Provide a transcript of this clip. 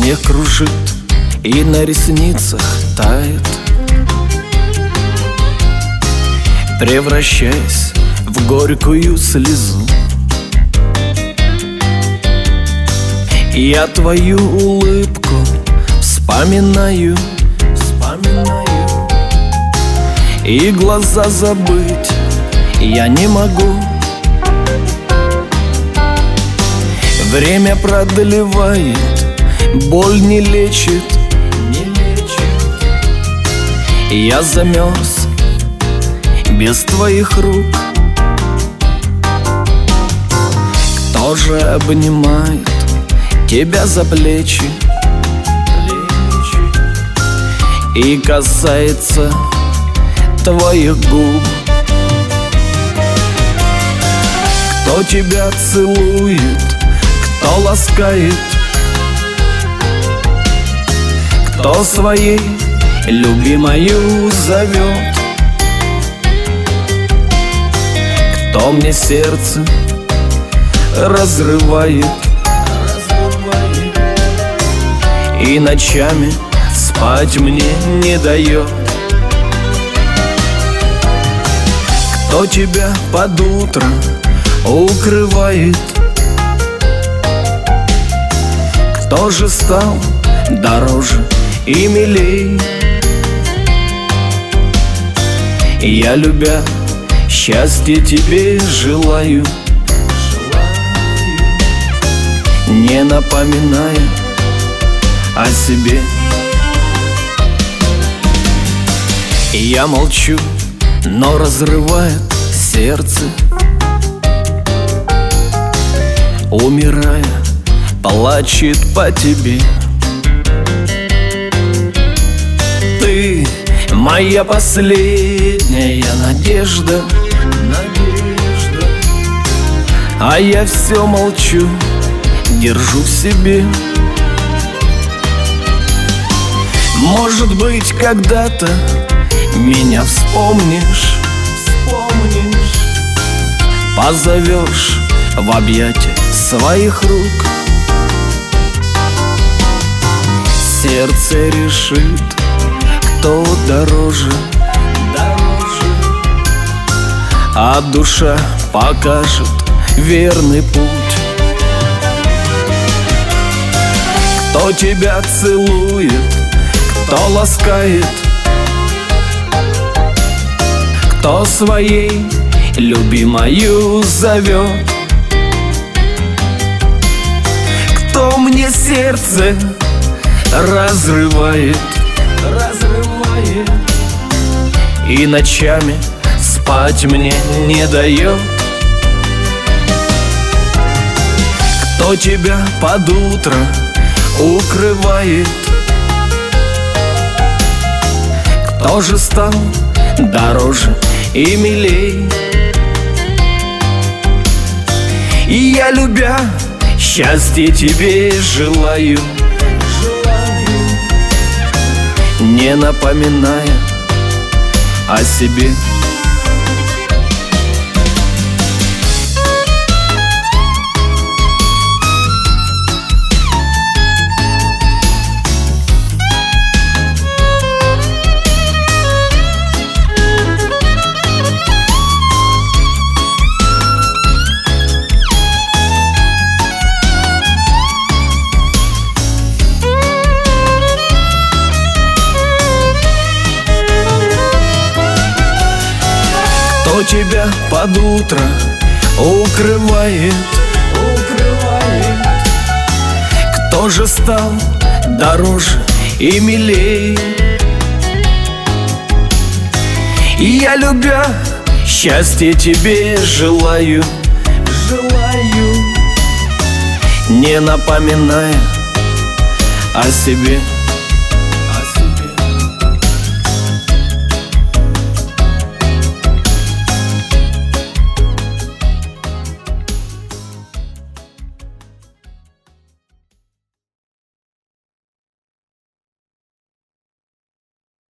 снег кружит и на ресницах тает, превращаясь в горькую слезу. Я твою улыбку вспоминаю, и глаза забыть я не могу. Время продлевает, боль не лечит. Я замерз без твоих рук. Кто же обнимает тебя за плечи и касается твоих губ? Кто тебя целует, кто ласкает, кто своей любимою зовет, кто мне сердце разрывает и ночами спать мне не дает. Кто тебя под утро укрывает, кто же стал дороже и милей. Я, любя, счастья тебе желаю, не напоминая о себе. Я молчу, но разрывает сердце, умирая, плачет по тебе. Ты моя последняя надежда, а я все молчу, держу в себе. Может быть, когда-то меня вспомнишь, позовешь в объятия своих рук. Сердце решит, кто дороже, а душа покажет верный путь. Кто тебя целует, кто ласкает, кто своей любимою зовет, кто мне сердце разрывает и ночами спать мне не дает. Кто тебя под утро укрывает, кто же стал дороже и милей. И я, любя, счастья тебе желаю, не напоминая о себе. Кто тебя под утро укрывает, кто же стал дороже и милей. И я, любя, счастья тебе желаю, не напоминая о себе.